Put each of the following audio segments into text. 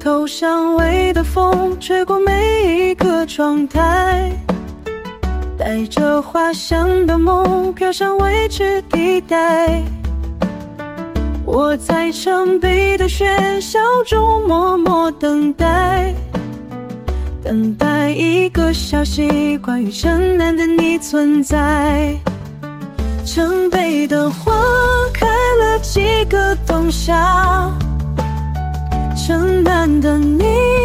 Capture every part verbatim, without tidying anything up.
头香味的风吹过每一个窗台，带着花香的梦飘向未知地带。我在城北的喧嚣中默默等待，等待一个消息，关于城南的你存在。城北的花开了几个冬夏，城南的你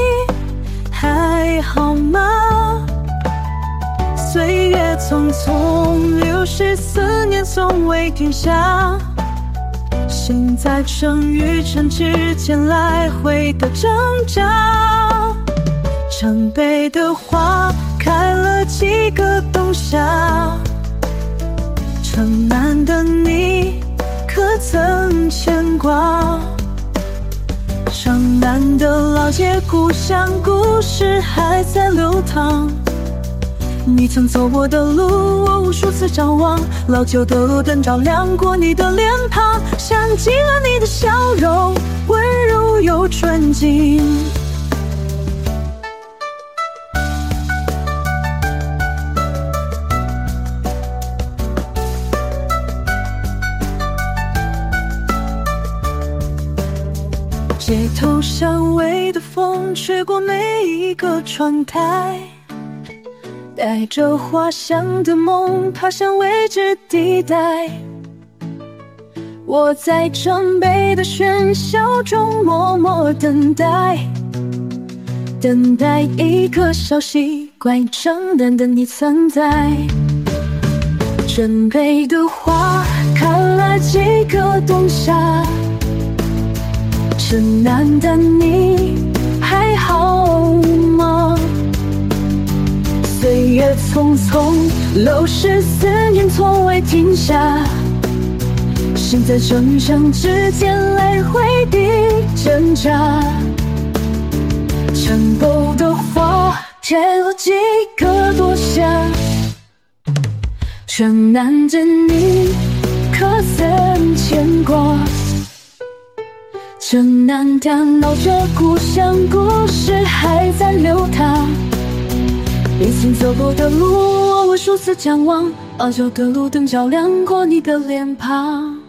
还好吗？岁月匆匆流逝，思念从未停下，心在城与城之间来回的挣扎。城北的花开了几个冬夏，城南的你可曾牵挂？城南的老街故乡，故事还在流淌。你曾走过的路，我无数次张望。老旧的路灯照亮过你的脸庞，想起了你的笑容，温柔又纯净。街头香味的风吹过每一个窗台，带着花香的梦爬向未知地带。我在城北的喧嚣中默默等待，等待一个消息，关于城南的你存在。城北的花开了几个冬夏，城南的你还好吗？岁月匆匆流逝，思念从未停下，心在城乡之间来回地挣扎。城北的花开了几个冬夏，城南的你可曾牵挂？城南的老街故乡，故事还在流淌。你曾走过的路，我无数次张望。老旧的路灯照亮过你的脸庞。